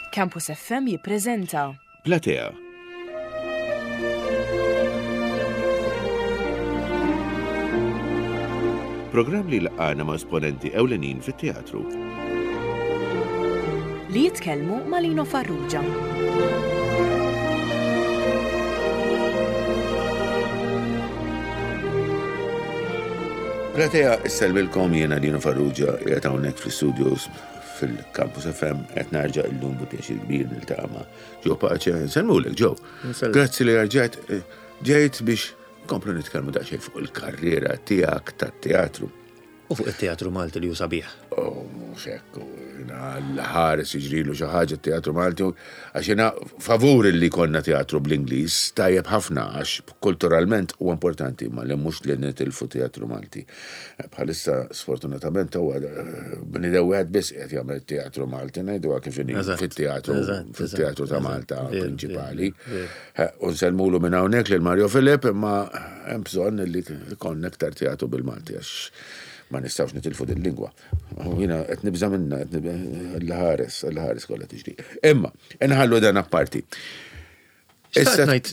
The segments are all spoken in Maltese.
Campus FM jippreżenta Platea. Programm li laqana ma' esponenti ewlenin fit-teatru. li jitkellmu ma' Lino Farrugia. Platea isselbilkom jiena Lino Farrugia qiegħed hawnhekk fl-studios fil-Campus FM qed narġa' illum bi pjaċir kbir niltaqa' ma' Joe Pace. Nsellmulek, Joe. Grazzi li rġajt ġejt biex komplu nitkellmu daqsxejn fuq il-karriera tiegħek tat-teatru. U fuq it-teatru Malti li hu sabiħ. Mhux hekk, l-ħares jiġrilu xi ħaġa t-teatru Malti għax jiena favur li konna teatru bl-Ingliż tajjeb ħafna għax kulturalment huwa importanti ma li mhux li nitilfu teatru Malti. Bħalissa sfortunatament huwa bnidew wieħed biss qed jagħmel teatru Malti ngħiduha kif inhi fit-teatru ta' Malta prinċipali. U nsellmulu minn hawnhekk lil Mario Filip imma hemm bżonn li jkollna aktar teatru bil-Malti għax ma nistawx nitilfu din-lingwa. Jiena qed nibża minnha l-ħares kollha tiġri. Imma inħallu dan apparti. Xtaqt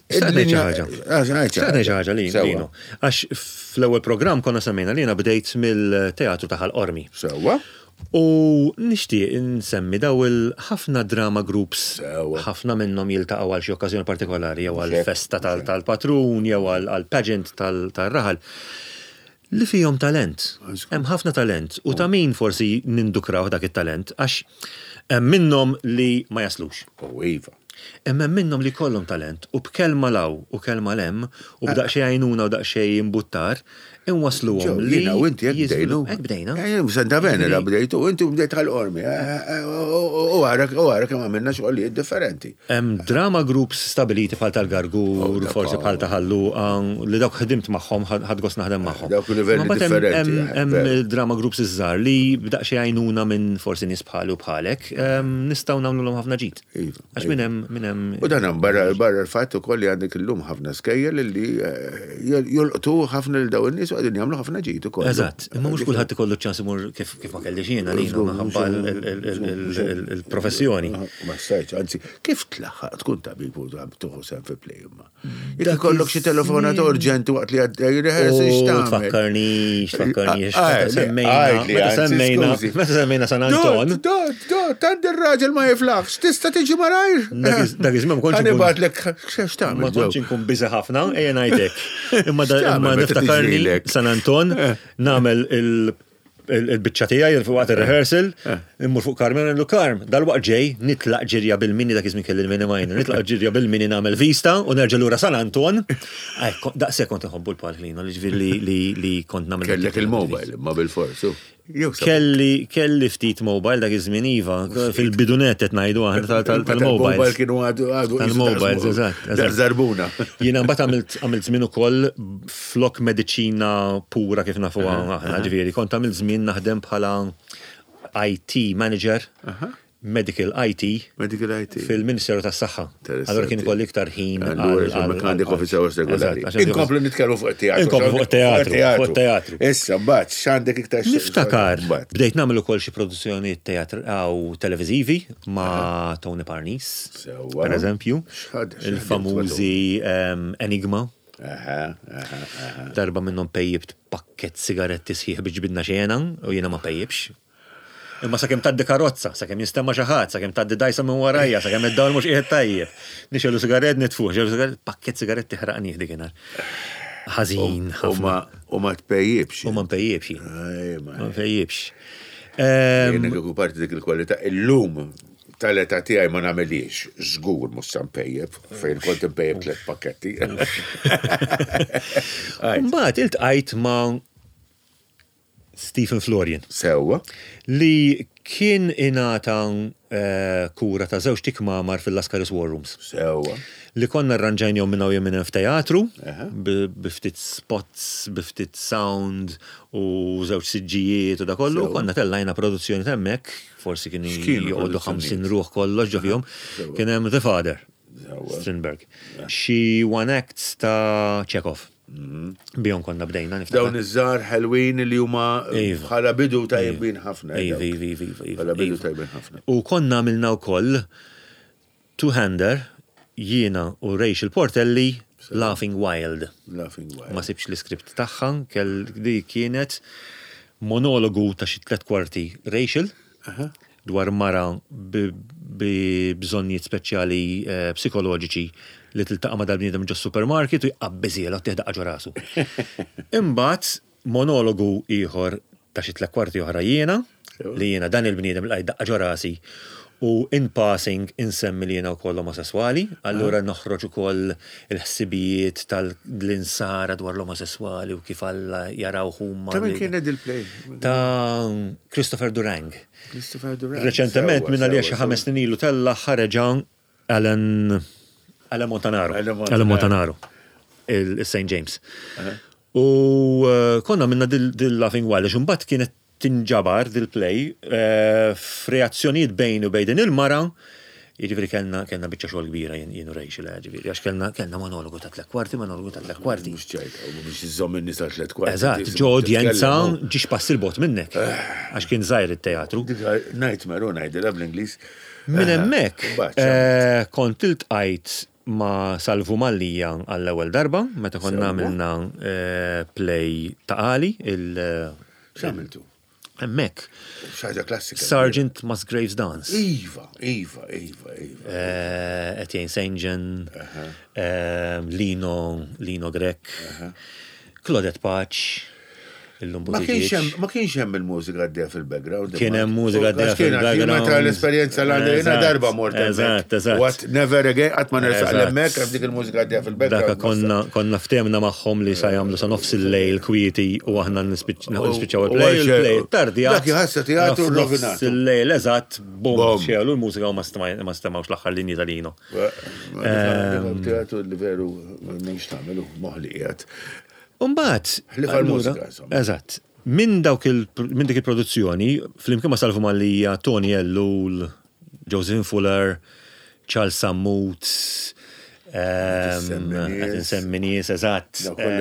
ngħid xi ħaġa Lino. Għax fl-ewwel programm konna semmejna li jiena bdejt mill-teatru ta' Ħall-Qormi. Sewwa. U nixtieq insemmi daw il-ħafna drama groups, ħafna minnhom jiltaqgħu għal xi okkażjoni partikolari jew għal festa tal-patrun jew għal pageant tal-raħal. Li fihom talent, hemm ħafna talent, u ta' min forsi nindukraw dak it-talent, għax hemm minnhom li ma jaslux. Iva. Hemm minnhom li kollhom talent, u b'kelma law u kelma lem, u b'daqsxejn għajnuna u daqsxejn imbuttar, inwasluhom li. U inti jekk bdejnu. Hekk bdejna. Senta bene la bdejtu, u inti bdejt Ħall-Qormi. U għara kemm għamilna xogħlijiet differenti. Hemm drama groups stabiliti bħal tal-Gargur, forsi bħal ta' Ħalluqa, li dawk ħdimt magħhom, ħadd gost naħdem magħhom. Dawk livelli differenti. Hemm drama groups iż-żgħar li b'daqsxejn għajnuna minn forsi nies bħali u bħalek, nistgħu nagħmluhom ħafna ġid. Għax minn hemm. U dan hemm barra l-fatt ukoll li għandek illum ħafna skejjel li jolqtu ħafna lil dawn in-nies u qegħdin jagħmlu ħafna ġid ukoll. Eżatt, imma mhux kulħadd ikollu ċans imur kif ma kellix jiena Lino minħabba il-professjoni. Ma stajtx, anzi, kif tlaħħaq tkun tabib u tuħu sem fi play imma. Jekk ikollok xi telefonat urġenti waqt li għaddej reħersi x'tagħmel. Tfakkarnix. Meta semmejna San Anton. Tant ir-raġel ma jiflaħx, tista' tiġi marajr. Dak iż-żmien ma kontx inkun biża ħafna, ejja ngħidlek. Imma niftakarni San Anton nagħmel il-biċċa tiegħi waqt ir-rehearsal, immur fuq Karmen u Karm, dal-waqt ġej nitlaq ġirja bil-mini dak iżmin kelli l-mini majna, nitlaq ġirja bil-mini nagħmel vista u nerġa' lura San Anton. Daqshekk kont inħobbu l-park Lino, li kont nagħmel. Kellek il-mobile ma bil-forsu. Kelli ftit mobile dak iż-żmien iva, fil-bidunet qed ngħidu aħna tal-mobile. Tal-mobile kienu għadu tal-mobile, eżatt. Zarbuna. Jiena mbagħad għamilt żmien ukoll flok mediċina pura kif nafuha aħna, ġifieri, kont għamilt żmien naħdem bħala IT manager. Medical IT fil-Ministeru tas-Saħħa. Allura kien ikolli iktar ħin għandek officer regolari. Inkomplu nitkellmu fuq it-teatru. Inkomplu fuq it-teatru. Issa mbagħad x'għandek iktar niftakar. Bdejt nagħmel ukoll xi produzzjoni teatraw televiżivi ma' Tony Parnis, pereżempju, il-famużi Enigma. Darba minnhom pejjibt pakkett sigaretti sħiħ biex ġbidna xejna u jiena ma pejjibx. Imma sakemm tgħaddi karozza, sakemm jistemma xi ħadd, sakemm tgħaddi dajsa minn warajja, sakemm id-dawl mhux qiegħed tajjeb. Nixelu sigaret nitfuh, pakkett sigaretti ħraqni dikinhar. Ħażin ħafna. U ma tpejjibx. U ma mpejjibx. Ma mpejjibx. Jiena kieku parti dik il-kwalità illum tal-età tiegħi ma nagħmelix, żgur mhux sa mpejjeb, fejn kont impejjeb 3 pakketti. Mbagħad iltqajt ma' Stephen Florian. Sewwa. Li kien ingħata kura ta' żewġ tikmamar fil-Lascaris War Rooms. Sewwa. Li konna arranġajnihom minn hawn minn f'teatru, biftit spots, biftit sound u żewġ siġġijiet u da kollu, konna tellajna produzzjoni ta' hemmhekk, forsi kien jgħoddu 50 ruħ kollox ġofihom, kien hemm The Father, Strindberg. Xi one acts ta' Chekhov. Bijom konna bdejna niftakar. Dawn iż-żgħar ħelwin li huma bħala bidu tajbin ħafna. Bħala bidu tajbin ħafna. U konna għamilna wkoll two-hander jiena u Rachel Portelli Laughing Wild. Ma sibx l-iskript tagħha, di kienet monologu ta' xi 3 kwarti Rachel dwar mara bi bżonnijiet speċjali psikoloġiċi li tiltaqa' ma' dal-bniedem ġo supermarket u jqabbeżiela u teħdaq ġo rasu. Imbagħad monologu ieħor ta' xi 3 kwarti oħra jiena li jiena dan il-bniedem li jdaqqa ġo rasi u in passing insemmi li jiena wkoll omosessuali, allura noħroġ ukoll il-ħsibijiet tal-insara dwar l-omosessuali u kif alla jaraw huma. Ta' min kien il-play? Ta' Christopher Durang. Reċentement minna li xi 5 snin ilu tella ħareġa Alan Montanaro, il-St. James. U konna minna dil-Laughing Wild, xumbat kienet tinġabar dil-play f'reazzjonijiet bejn u bejn il-mara, jiġifieri kellna biċċa xogħol kbira jien u Rachel, jiġifieri għax kellna monologu ta' 3 kwarti. Mhux ċajta, mhux iżomm in-nies ta' 3 kwarti. Eżatt, ġo udjenza ġiex pass il-bot minnek, għax kien żgħir it-teatru. Nightmare u ngħidilha bl-Ingliż. Minn hemmhekk kont iltqajt ma' Salvu Mallija għall-ewwel darba, meta konna għamilna play ta' Ali, X'għamiltu? Hemmhekk. Xaġa klassika. Sergeant Musgrave's Dance. Iva. Etienne St. John, Lino Grek, Claudette Patch, Ma kienx hemm il-mużika għaddejja fil-background. Kien hemm mużika għaddejja fil-background. Meta l-esperjenza l-għandina darba mort. Eżatt. What never again, qatt ma nersaq l-hemmhekk għaf dik il-mużika għaddejja fil-background. Dakka konna ftemna magħhom li sa jagħmlu sa nofs il-lejl kwieti u aħna nispiċċaw il-play tardi. Dak jħassa teatru rovinat. Nofs il-lejl eżatt, bum, xeelu l-mużika u ma stemawx l-aħħar linji tal-Lino. Teatru li veru m'hemmx tagħmelu moħliqiet. Umbat, eżatt, minn dik il-produzzjoni, fl-imkien ma Salvu Mallija, Tony Ellul, Josephine Fuller, Charles Sammut, Semminies, eżatt,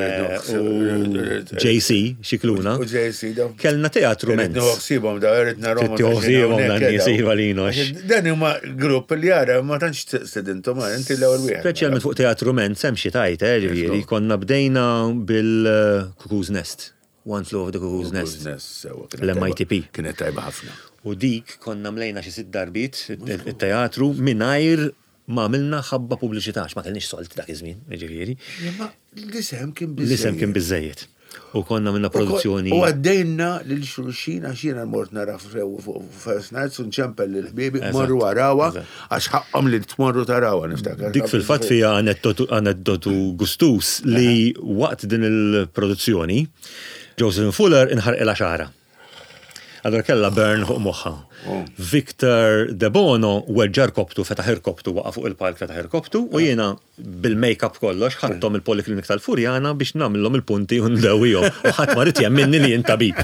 JC, Xikluna. Kellna teatru menz. Nħoħsibhom da, rritna Roma. Nħoħsibhom dan jisiva Linox. Dan huma grupp li għara ma tantx sedintom inti l-ewwel wieħed. Speċjalment fuq teatru menz hemm xi tajt, ġifieri, konna bdejna bil-Cuckoo's Nest. One Floor of the Cuckoo's Nest. L-MITP. Kienet tajba ħafna. U dik konna mlejna xi 6 darbit it-teatru mingħajr ma għamilna ħabba pubbliċitax, ma kellniex solt dak iż-żmien, ġifieri. L-isem kien biżejjed. U konna minna produzzjoni. U għaddejna lil-xulxin għax jiena mort nara First Nights u nċempel l-ħbiebi morru għarawa għax ħaqqhom li tmorru tarawha niftakar. Dik fil-fatt fija aneddotu gustus li waqt din il-produzzjoni Josephine Fuller inħarqilha xara. Allora kella burn fuq moħħa. Victor De Bono weġġar koptu, fetaħ irkoptu, waqa fuq il-palk fetaħ irkoptu, u jiena bil-make-up kollox ħadtom il-poliklinik tal-Furjana biex namillhom il-punti u ndewwihom. U ħadd ma rid jemmenni li jien tabib.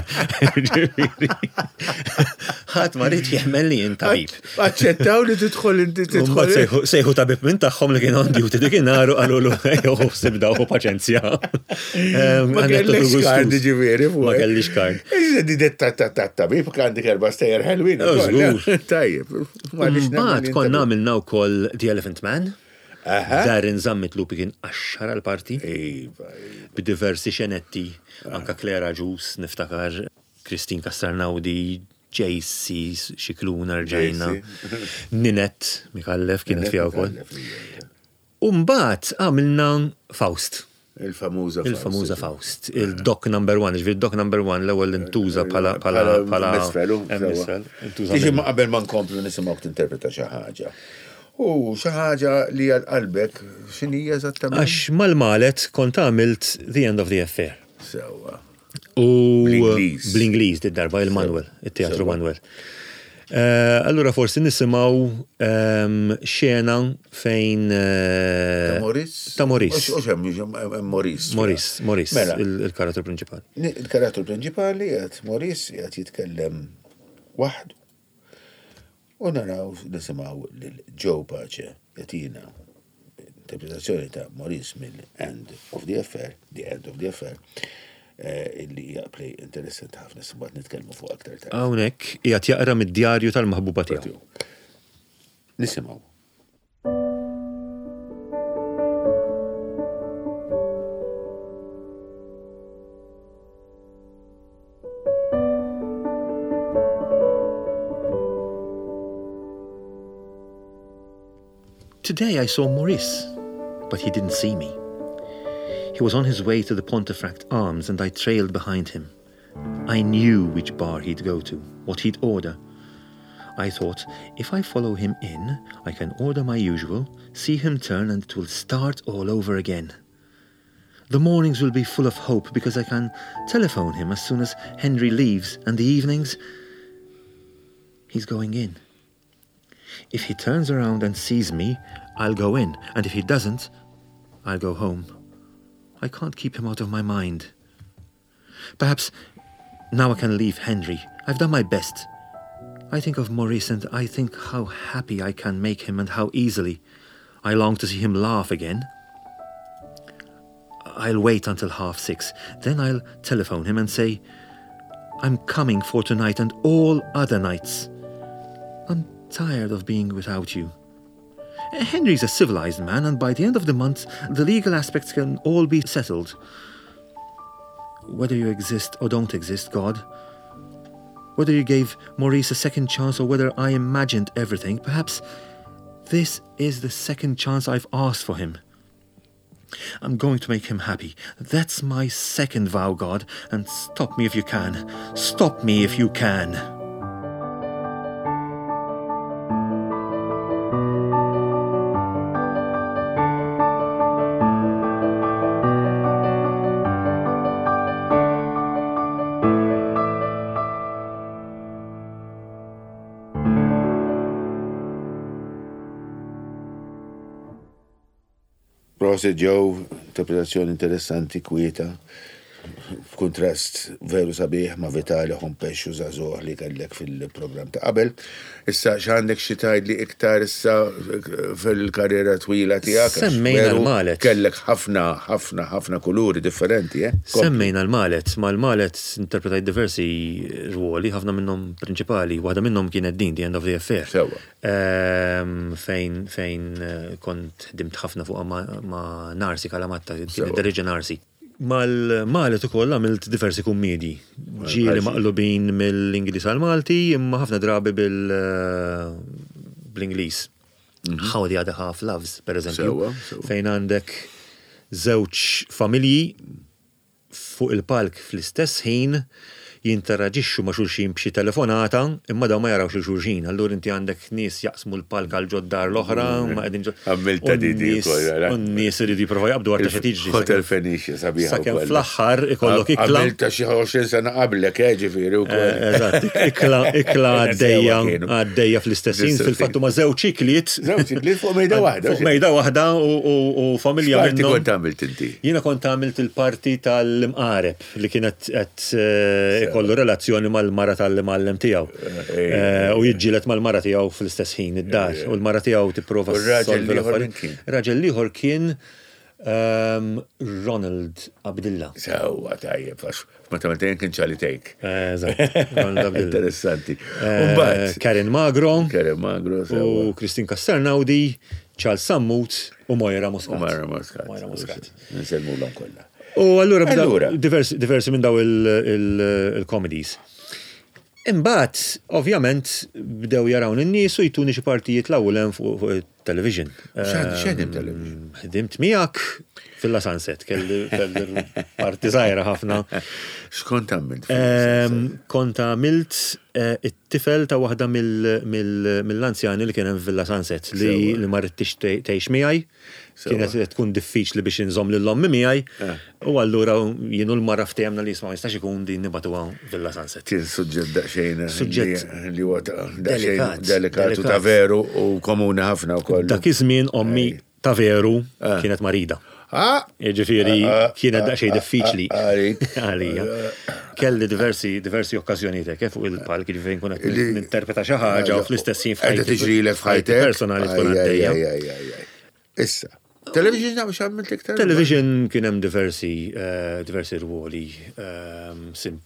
Ħadd ma rid jemmen li jien tabib. Aċċettaw li tidħol inti tidħol. Sejħu tabib minn tagħhom li kien on duty dik inaru qalulu jew sibdaw paċenzja. Ma kellix kard ġifieri fuq. Ma kellix kard. Di tabib għandi kerba stejjer ħelwin. Tajjeb. Mbagħad konna għamilna wkoll The Elephant Man. Darin Zammit Lupi kien 10 għal-parti. B'diversi xenetti, anka Clara Ġus, niftakar, Kristin Kastarnaudi, JC, Xikluna rġajna, Ninet, Mikallef, kienet fija wkoll. Mbagħad għamilna Faust. Il-famuża Faust. Il-Doc number 1, il-Doc number 1 l-ewwel intuża bħala misfelu. Tiġi ma qabel ma nkomplu nisimgħu tinterpreta xi ħaġa. U xi ħaġa li għal-qalbek x'inhija eżattament? Għax mal-malet kont għamilt The End of the Affair. Sewwa. U bl-Ingliż darba il-Manuel, it-teatru Manuel. Allura forsi nisimgħu xena fejn Ta' Maurice. Maurice, il-karattru prinċipali. Il-karattru prinċipali qed Maurice qed jitkellem waħdu. U naraw nisimgħu lil Joe Pace jatina interpretazzjoni ta' Maurice mill-End of the Affair, The End of the Affair. Illi hija play interessanti ħafna simbagħad nitkellmu fuq aktar ta'. Hawnhekk qiegħed jaqra mid-djarju tal-maħbuba tiegħu. Nisimgħu. today I saw Maurice, but he didn't see me. He was on his way to the Pontefract Arms and I trailed behind him. I knew which bar he'd go to, what he'd order. I thought, if I follow him in, I can order my usual, see him turn, and it will start all over again. The mornings will be full of hope because I can telephone him as soon as Henry leaves, and the evenings, he's going in. If he turns around and sees me, I'll go in, and if he doesn't, I'll go home. I can't keep him out of my mind. Perhaps now I can leave Henry. I've done my best. I think of Maurice and I think how happy I can make him and how easily. I long to see him laugh again. I'll wait until 6:30. Then I'll telephone him and say, I'm coming for tonight and all other nights. I'm tired of being without you. Henry's a civilized man, and by the end of the month, the legal aspects can all be settled. Whether you exist or don't exist, God, whether you gave Maurice a second chance or whether I imagined everything, perhaps this is the second chance I've asked for him. I'm going to make him happy. That's my second vow, God, and stop me if you can. Stop me if you can. Proset Joe, interpretazzjoni interessanti, kwieta, f'kuntrast veru sabiħ ma' Vitali Ħompexxu żagħżugħ li kellek fil-programm ta' qabel. Issa x'għandek xi tgħidli iktar issa fil-karriera twila tiegħek. Semmejna l-Malet. Kellek ħafna kuluri differenti, Semmejna l-Malet. Mal-Malet interpretajt diversi ruoli, ħafna minnhom prinċipali, waħda minnhom kienet din The End of the Affair. Sewwa. Fejn kont ħdimt ħafna fuqha ma' Narsi Kalamatta, kienet Deriġa Narsi. Mal-Malet ukoll għamilt diversi kummedji. Ġieli maqlubin mill-Ingliż għal-Malti, imma ħafna drabi bl-Ingliż. How the Other Half Loves, per eżempju. Fejn għandek żewġ familji fuq il-palk fl-istess ħin jinteraġixxu ma' xulxin b'xi telefonata, imma daw ma jarawx il-xulxin. Allura inti għandek nies jaqsmu l-palk għal ġoddar l-oħra, ma qegħdin Għamilta di nies iridu jippruvaw jaqbdu għarta xi tiġri. Hotel Fenicia sabiħa. Sakemm fl-aħħar ikollok ikla. Għamilta xi 20 sena qablek, ġifieri wkoll. Eżatt, ikla għaddejja fl-istess ħin fil-fattu ma' żewġ ikliet. Żewġ ikliet fuq mejda waħda. Fuq mejda waħda u familja minnhom. X'parti kont għamilt inti? Jiena kont għamilt il-parti tal-imqareb li kienet qed kollu relazzjoni mal-mara tal-mallem tiegħu. U jiġġieled mal-mara tiegħu fl-istess ħin id-dar. U l-mara tiegħu tipprova raġel ieħor kien Ronald Abdillah. Sewwa tajjeb, għax meta kien ċali tejk. Ronald Abdillah. Interessanti. Karen Magro. U Kristin Kasternaudi, Charles Sammut u Moira Muscat. Nselmulhom kollha. U allura diversi minn daw il-comedies. Imbagħad, ovvjament, bdew jarawn in-nies u jtuni xi partijiet l-ewwel fuq it-television. X'għedim television? Ħdimt miegħek fil-La Sunset, kelli parti żgħira ħafna. X'kont għamilt? Kont għamilt it-tifel ta' waħda mill-anzjani li kien hemm fil-La Sunset li ma rridtix tgħix miegħi. Kienet tkun diffiċli biex inżomm lill-ommi miegħi. U allura jienu l-mara ftehemna li jisma' ma jistax ikun din nibatuha fil-La Sunset. Kien suġġett daqsxejn li huwa daqsxejn delikatu ta' veru u komuni ħafna wkoll. Dak iż-żmien ommi ta' veru kienet marida. Ġifieri kienet daqsxejn diffiċli għalija. Kelli diversi okkażjonijiet fuq il-palk fejn kun qed ninterpreta xi ħaġa u fl-istess ħin f'ħajti tiġrilek f'ħajtek personali tkun għaddejja. Issa. Television għax għamilt iktar? Television kien hemm diversi ruoli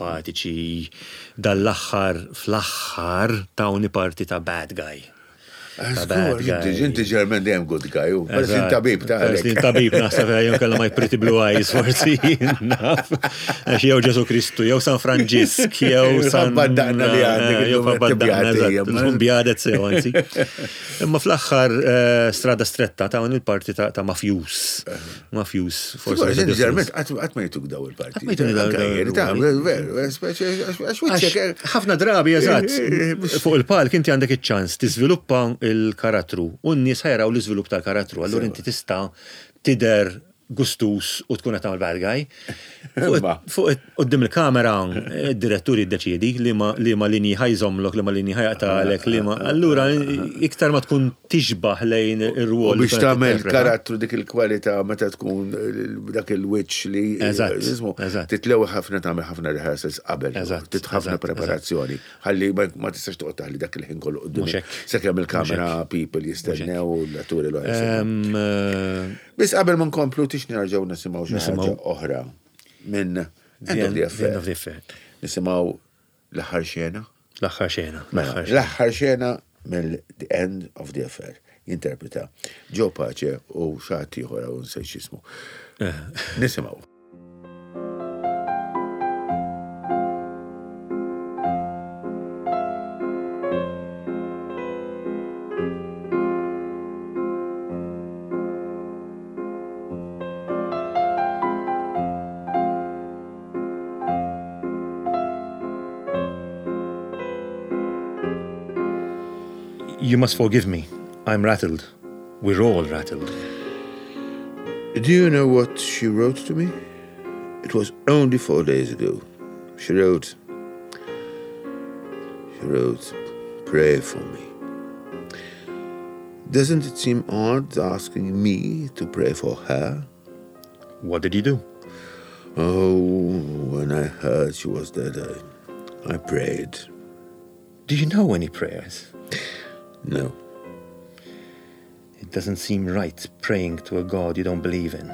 simpatiċi. Fl-aħħar tawni parti ta' bad guy. Inti ġermen dejjem good guy, persin tabib Persin tabib naħseb jew kellha my pretty blue eyes forsi naf. Għax jew Ġesu Kristu, jew San Franġisk, jew San Baddaqna li għandek il-bjadet sew anzi. Imma fl-aħħar strada stretta ta' il-parti ta' mafjus. Mafjus forsi. Ġermen qatt ma jituk daw il-parti. Ħafna drabi eżatt fuq il-palk inti għandek iċ-ċans tiżviluppa il-karattru u n-nies ħajraw l-iżvilupp tal-karattru, allura inti tista' tidher gustus u tkun qed tagħmel bad guy. Fuq qudiem il-kamera id-direttur jiddeċiedi li ma linji ħajżomlok, li ma linji ħajqtalek, li ma allura iktar ma tkun tixbaħ lejn ir-rwol. Biex tagħmel karattru dik il-kwalità meta tkun dak il-wiċċ li titlew ħafna tagħmel ħafna rehearsals qabel, titħafna preparazzjoni. Ħalli ma tistax toqgħod taħli dak il-ħin kollu quddiem. Sakemm il-kamera people jistennew u l-atturi l Biss qabel ma nkomplu tix nerġgħu nisimgħu xi ħaġa oħra minn End of the Affair. Nisimgħu l-aħħar xena. L-aħħar xena mill The End of the Affair. Jinterpreta Joe Pace u xagħat ieħor u nsejx x'ismu. Nisimgħu. You must forgive me. I'm rattled. We're all rattled. Do you know what she wrote to me? It was only 4 days ago. She wrote, pray for me. Doesn't it seem odd asking me to pray for her? What did you do? Oh, when I heard she was dead, I prayed. Do you know any prayers? No. It doesn't seem right praying to a God you don't believe in.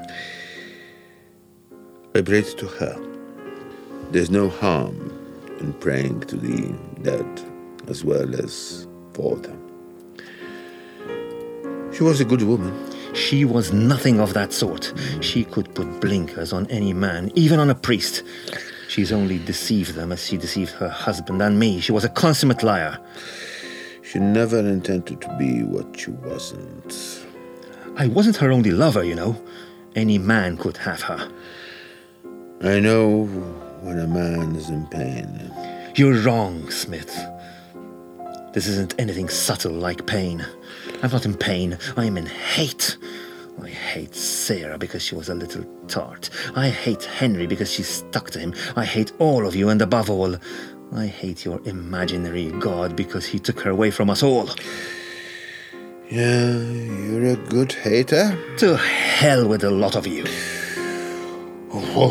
I prayed to her. There's no harm in praying to the dead as well as for them. She was a good woman. She was nothing of that sort. She could put blinkers on any man, even on a priest. She's only deceived them as she deceived her husband and me. She was a consummate liar. She never intended to be what she wasn't. I wasn't her only lover, you know. Any man could have her. I know when a man is in pain. You're wrong, Smith. This isn't anything subtle like pain. I'm not in pain. I'm in hate. I hate Sarah because she was a little tart. I hate Henry because she stuck to him. I hate all of you, and above all, I hate your imaginary God because he took her away from us all. Yeah, you're a good hater. To hell with the lot of you. Whoa.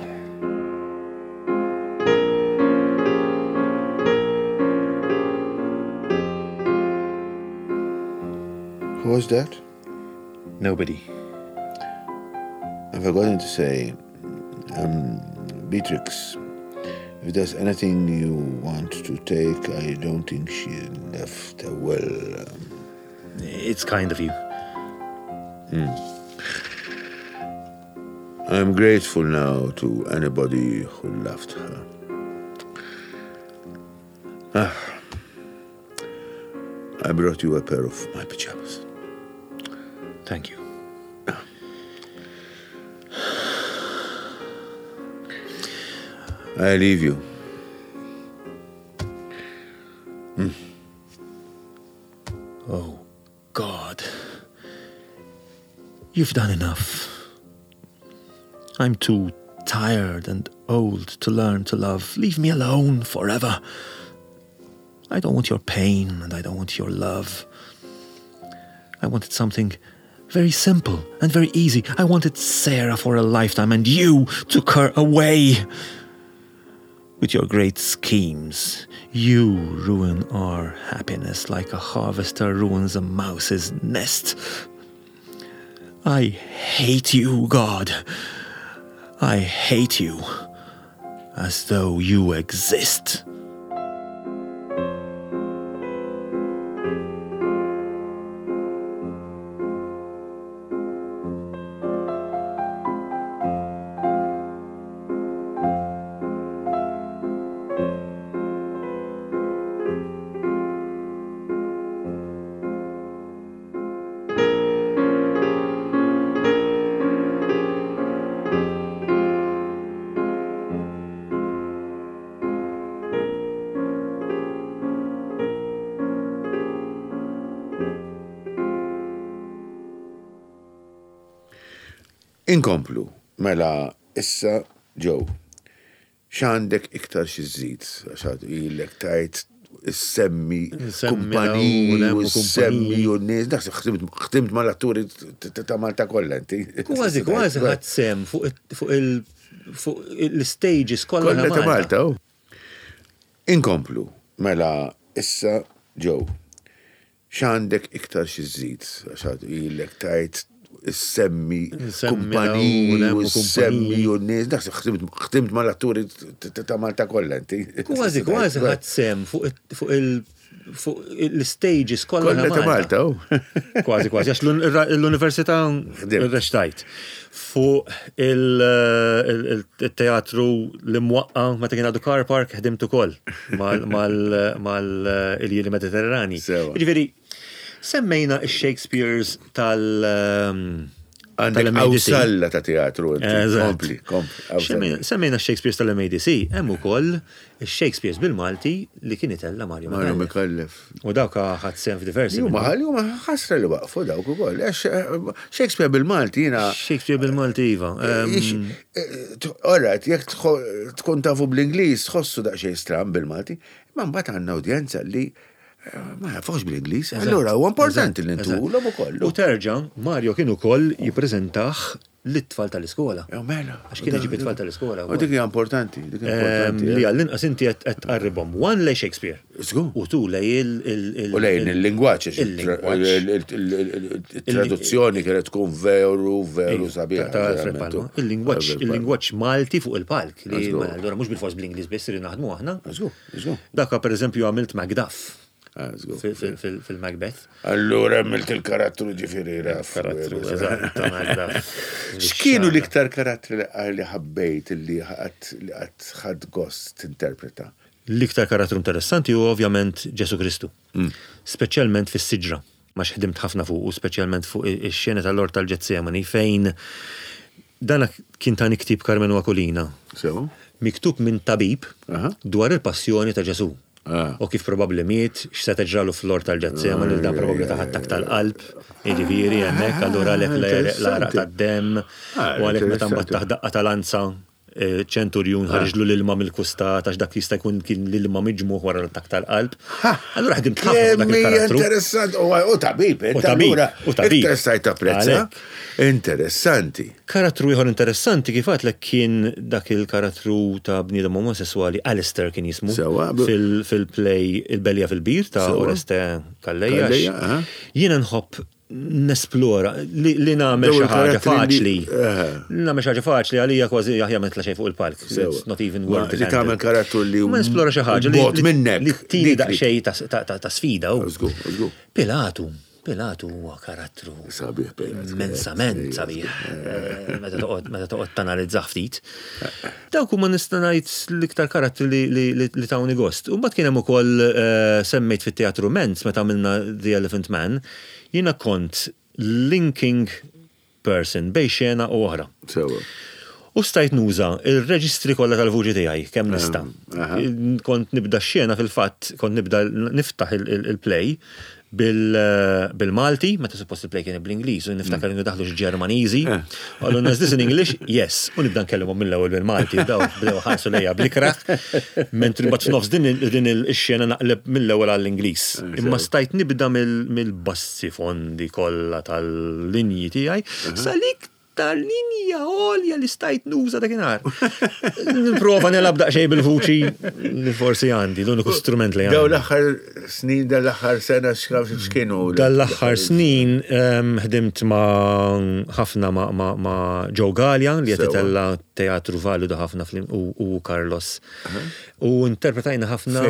Who was that? Nobody. I forgot to say, Beatrix, if there's anything you want to take, I don't think she left a will. It's kind of you. I'm grateful now to anybody who loved her. I brought you a pair of my pajamas. Thank you. I leave you. Oh, God. You've done enough. I'm too tired and old to learn to love. Leave me alone forever. I don't want your pain and I don't want your love. I wanted something very simple and very easy. I wanted Sarah for a lifetime and you took her away. With your great schemes, you ruin our happiness like a harvester ruins a mouse's nest. I hate you, God. I hate you as though you exist. Inkomplu, mela, issa ġew. X'għandek iktar xi żid, għax ilek tajt semmi kumpaniji u semmi u n-nies, ħtimt mal-atturi ta' Malta kollha inti. Kważi ħadd sem fuq il-stages kollha ta' Malta. Inkomplu, mela, issa ġew. X'għandek iktar xi żid, għax ilek tajt semmi kumpaniji u semmi u n-nies, ħtimt mal-atturi ta' Malta kollha inti. Kważi ħadd sem fuq il-stages kollha ta' Malta. Kważi, għax l-Università rrextajt. Fuq il-teatru l-imwaqqa meta kien għadu Car Park ħdimt ukoll mal-Iljili Mediterrani. Ġifieri, semmejna il-Shakespeare's tal-MADC. ta' teatru. Semmejna il-Shakespeare's tal-MADC, hemm ukoll il-Shakespeare's bil-Malti li kien itella Mario Mikallef. U dawk ħadd sem f'diversi. Huma ħasra li waqfu dawk ukoll. Shakespeare bil-Malti jiena. Shakespeare bil-Malti iva. Alright, jekk tkun tafu bl-Ingliż tħossu daqsxejn stram bil-Malti, imma mbagħad għandna udjenza li ma jafux bil-Ingliż, allura huwa importanti li ntulhom ukoll. U terġa' Mario kien ukoll jippreżentah lit-tfal tal-iskola. Mela. Għax kien iġib it-tfal tal-iskola. U dik hija importanti, li għall-inqas inti qed tqarribhom one lej Shakespeare. U tu lej U lejn il-lingwaġġ, il-traduzzjoni kienet tkun veru sabiħ. Il-lingwaġġ Malti fuq il-palk li allura mhux bil-fors bl-Ingliż biss li naħdmu aħna. Dakka pereżempju għamilt Macduff. Fil-Macbeth. Allura għamilt il-karattru ġifieri raf. X'kienu l-iktar karattri li ħabbejt li qatt ħadd gost tinterpreta? L-iktar karattru interessanti hu ovvjament Ġesu Kristu. Speċjalment fis-siġra. Ma x'ħdimt ħafna fuq u speċjalment fuq ix-xena tal-Ort tal-Ġetsemani fejn dana kien ta' niktib Carmenu Aquilina. Miktub minn tabib dwar il-passjoni ta' Ġesu. U kif probabbli miet, x'se teġralu fl-Ort tal-Ġetsemani li dan probabbli ta' attakk tal-qalb, jiġifieri hemmhekk allura għalhekk l-araq tad-demm u għalhekk meta mbagħad taħdaqqa tal-anza ċenturjun ħarġlu l-ilma mill-kustat għax dak jista' jkun kien l-ilma miġmuh wara l-attakk tal-qalb. Allura ħdimt ħafna dak il-karattru. Interessant, u tabib, allura interessajt apprezza. Interessanti. Karattru ieħor interessanti kif għadlek kien dak il-karattru ta' bniedem omosessuali Alistair kien jismu fil-play Il-Belja fil-Bir ta' Oreste Kalleja. Jiena nħobb nesplora li nagħmel xi ħaġa faċli. Nagħmel xi ħaġa faċli għalija kważi aħjar ma nitla' xejn fuq il-palk. It's not even worth it. Li tagħmel karattru li ma nesplora xi ħaġa li tiri daqsxejn ta' sfida. Pilatu huwa karattru immensament sabiħ. Meta toqgħod tanalizza ftit. Dawk huma nista' ngħid l-iktar karattri li tawni gost. U mbagħad kien hemm ukoll semmejt fit-Teatru Menz meta għamilna The Elephant Man, jiena kont linking person bejn xena u oħra. U stajt nuża il-reġistri kollha tal-vuċi tiegħi kemm nista'. Kont nibda x-xena fil-fatt, kont nibda niftaħ il-play bil-Malti, meta suppost il-play kien bl-Ingliż, u niftakar inhu daħlu Ġermaniżi. Għallu nas this in English? Yes. U nibda nkellmhom mill-ewwel bil-Malti, bdew ħarsu lejha bl-ikraħ, mentri mbagħad f'nofs din ix-xena naqleb mill-ewwel għall-Ingliż. Imma stajt nibda mill-bassi fondi kollha tal-linji tiegħi, salik tal-linja għolja li stajt nuża dakinhar. Nipprova nilab daqsxejn bil-vuċi li forsi għandi, l-uniku strument li għandi. Daw l-aħħar snin, dal-aħħar sena x'kienu? Dal-aħħar snin ħdimt ħafna ma' Joe Gallian li qed itella teatru validu ħafna u Carlos. U interpretajna ħafna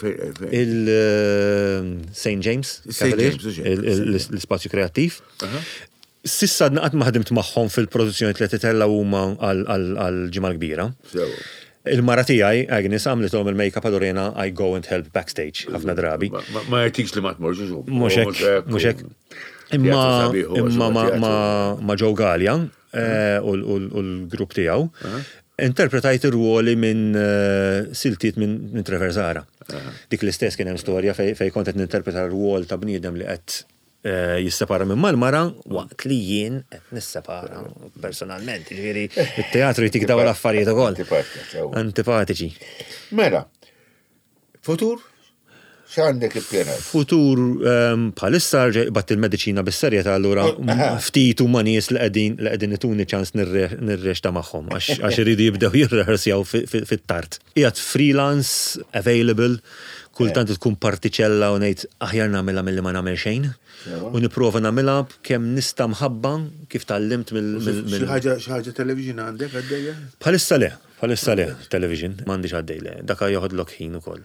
il-St. James, l-Spazju Kreattiv. Sissa qatt ma ħdimt magħhom fil-produzzjoni li titella huma għal-ġimgħa kbira. Il-mara tiegħi Agnes għamlithom il-make-up għadorina I go and help backstage ħafna drabi. Ma jgħidx li ma tmorġux. Mhux hekk. Imma ma' Joe Gallian u l-grupp tiegħu interpretajt ir-ruoli minn siltiet minn Trevor Zara. Dik l-istess kien hemm storja fejn kont qed ninterpreta r-rwol ta' bniedem li qed jissepara minn mal-mara waqt li jien qed nissepara personalment. Ġifieri it-teatru jtik dawn l-affarijiet ukoll. Antipatiċi. Mela, futur? X'għandek ippjanat? Futur bħalissa bat il-mediċina bis-serjetà allura ftit huma nies li qegħdin ituni ċans nirrexta magħhom għax iridu jibdew jirreħersjaw fit-tard. Qiegħed freelance, available, kultant tkun partiċella u ngħid aħjar nagħmilha milli ma nagħmel xejn. U nipprova nagħmilha kemm nista' mħabba kif tallimt Xi ħaġa television għandek għaddejja? Bħalissa le, television, m'għandix għaddej le. Daka joħodlok ħin ukoll.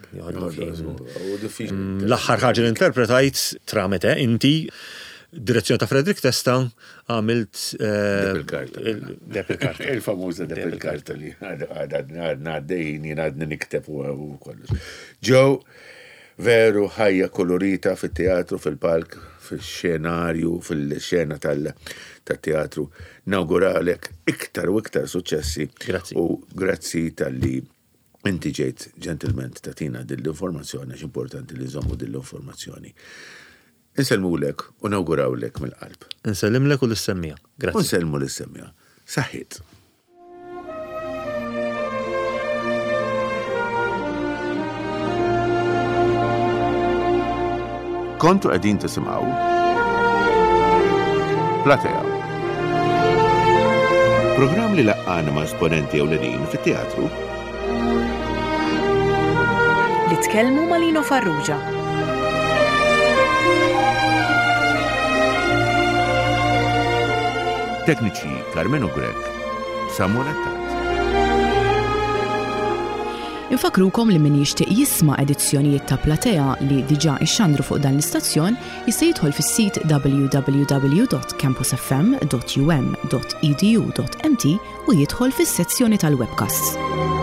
L-aħħar ħaġa li interpretajt tramete inti direzzjoni ta' Fredrik Testa għamilt Depp-il-karta. Il-famuża Depp-il-karta li għadna għaddejn jien għadni nikteb u kollox. Joe, veru ħajja kolorita fit-teatru, fil-palk, fil-xenarju, fil-xena tal-teatru. Nawguralek iktar u iktar suċessi. Grazzi. U grazzi tal-li inti ġejt ġentilment tatina dill-informazzjoni, għax importanti li nżommu dill-informazzjoni. Inselmulek u nawgurawlek mill-qalb. Insellimlek u l-semmija. Grazzi. Unselmu l-semmija. Saħħit. Kontu qegħdin tisimgħu Platea. Programm li laqqana ma' esponenti ewlenin fit-teatru li tkellmu ma' Lino Farrugia. Tekniċi Carmen Ugrek, Samuel Attat. Infakrukom li min jixtieq jisma' edizzjonijiet ta' Platea li diġà ixxandru fuq dan l-istazzjon jista' jidħol fis-sit www.campusfm.um.edu.mt u jidħol fis-sezzjoni tal-webcasts.